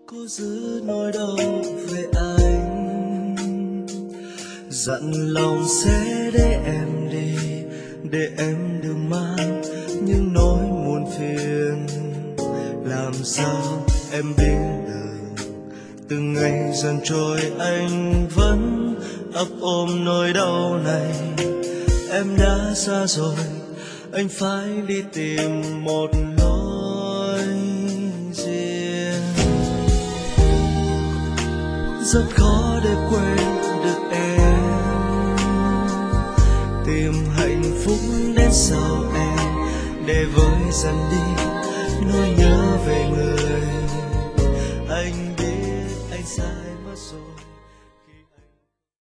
Cố giữ nỗi đau về anh, dặn lòng sẽ để em đi, để em đừng mang những nỗi muộn phiền. Làm sao em biết được từng ngày dần trôi anh vẫn ấp ôm nỗi đau này. Em đã xa rồi, anh phải đi tìm một lối riêng. Rất khó để quên được em, tìm hạnh phúc đến sau em, để vơi dần đi nỗi nhớ về người. Anh biết anh sai.